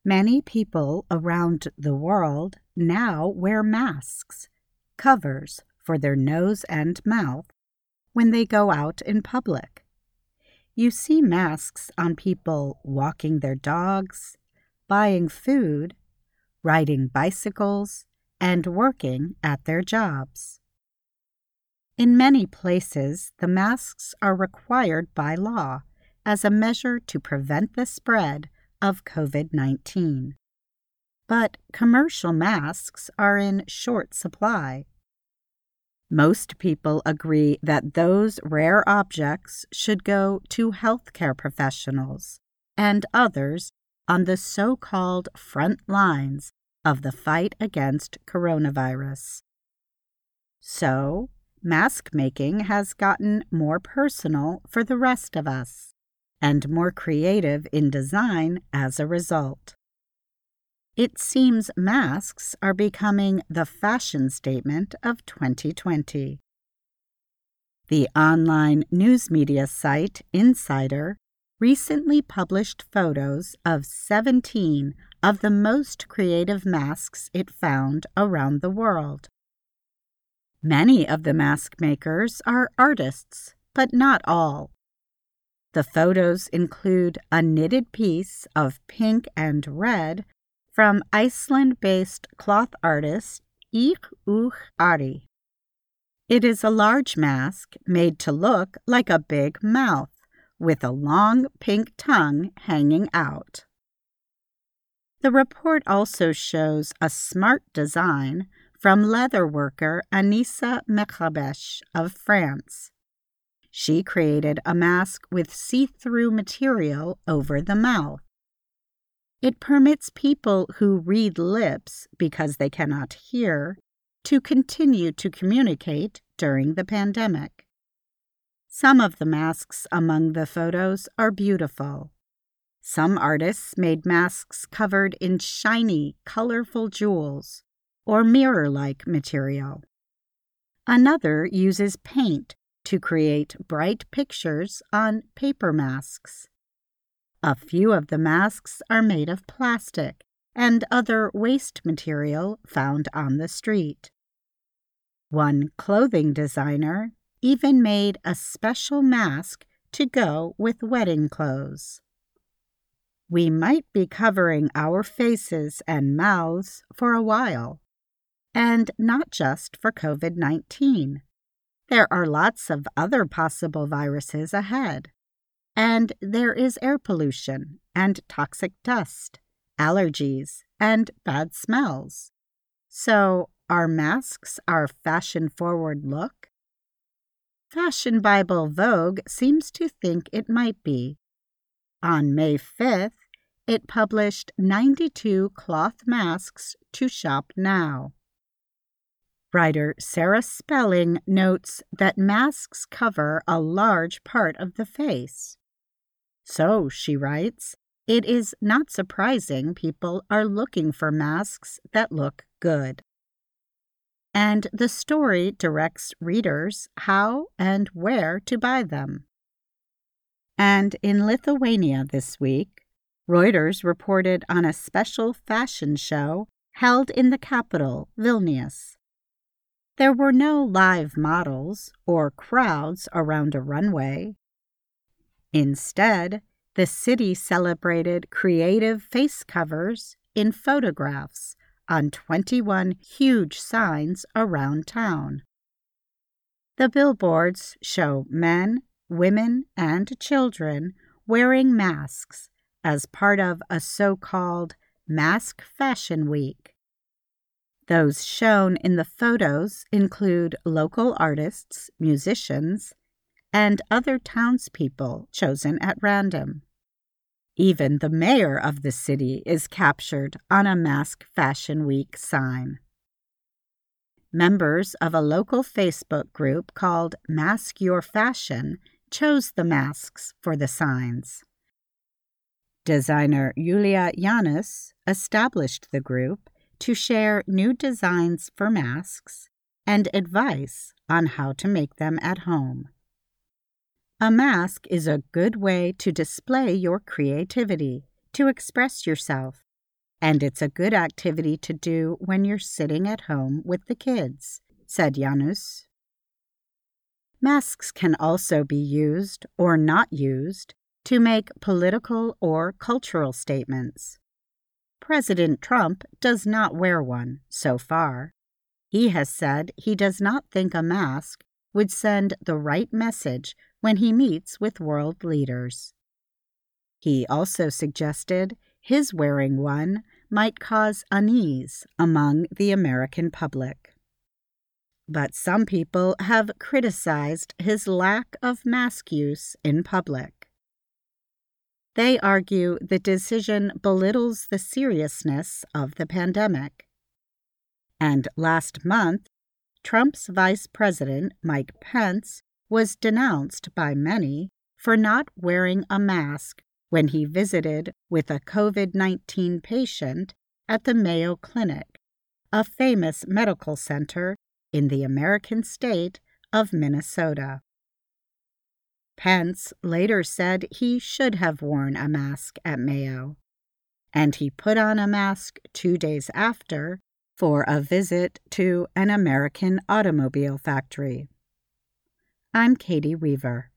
Many people around the world now wear masks, covers for their nose and mouth, when they go out in public. You see masks on people walking their dogs, buying food, riding bicycles, and working at their jobs. In many places, the masks are required by law as a measure to prevent the spread of COVID-19. But commercial masks are in short supply. Most people agree that those rare objects should go to healthcare professionals and others on the so-called front lines of the fight against coronavirus. So, mask making has gotten more personal for the rest of us, and more creative in design as a result. It seems masks are becoming the fashion statement of 2020. The online news media site Insider recently published photos of 17 of the most creative masks it found around the world. Many of the mask makers are artists, but not all. The photos include a knitted piece of pink and red from Iceland-based cloth artist Ari. It is a large mask made to look like a big mouth with a long pink tongue hanging out. The report also shows a smart design from leather worker Anissa Mekhabesh of France. She created a mask with see-through material over the mouth. It permits people who read lips because they cannot hear to continue to communicate during the pandemic. Some of the masks among the photos are beautiful. Some artists made masks covered in shiny, colorful jewels or mirror-like material. Another uses paint to create bright pictures on paper masks. A few of the masks are made of plastic and other waste material found on the street. One clothing designer even made a special mask to go with wedding clothes. We might be covering our faces and mouths for a while, and not just for COVID-19. There are lots of other possible viruses ahead. And there is air pollution and toxic dust, allergies, and bad smells. So, are masks our fashion-forward look? Fashion Bible Vogue seems to think it might be. On May 5th, it published 92 cloth masks to shop now. Writer Sarah Spelling notes that masks cover a large part of the face. So, she writes, it is not surprising people are looking for masks that look good. And the story directs readers how and where to buy them. And in Lithuania this week, Reuters reported on a special fashion show held in the capital, Vilnius. There were no live models or crowds around a runway. Instead, the city celebrated creative face covers in photographs on 21 huge signs around town. The billboards show men, women, and children wearing masks as part of a so-called Mask Fashion Week. Those shown in the photos include local artists, musicians, and other townspeople chosen at random. Even the mayor of the city is captured on a Mask Fashion Week sign. Members of a local Facebook group called Mask Your Fashion chose the masks for the signs. Designer Yulia Yanis established the group to share new designs for masks and advice on how to make them at home. A mask is a good way to display your creativity, to express yourself, And it's a good activity to do when you're sitting at home with the kids, said Janus. Masks can also be used or not used to make political or cultural statements. President Trump does not wear one so far. He has said he does not think a mask would send the right message when he meets with world leaders. He also suggested his wearing one might cause unease among the American public. But some people have criticized his lack of mask use in public. They argue the decision belittles the seriousness of the pandemic. And last month, Trump's Vice President, Mike Pence, was denounced by many for not wearing a mask when he visited with a COVID-19 patient at the Mayo Clinic, a famous medical center in the American state of Minnesota. Pence later said he should have worn a mask at Mayo, and he put on a mask 2 days after for a visit to an American automobile factory. I'm Katie Weaver.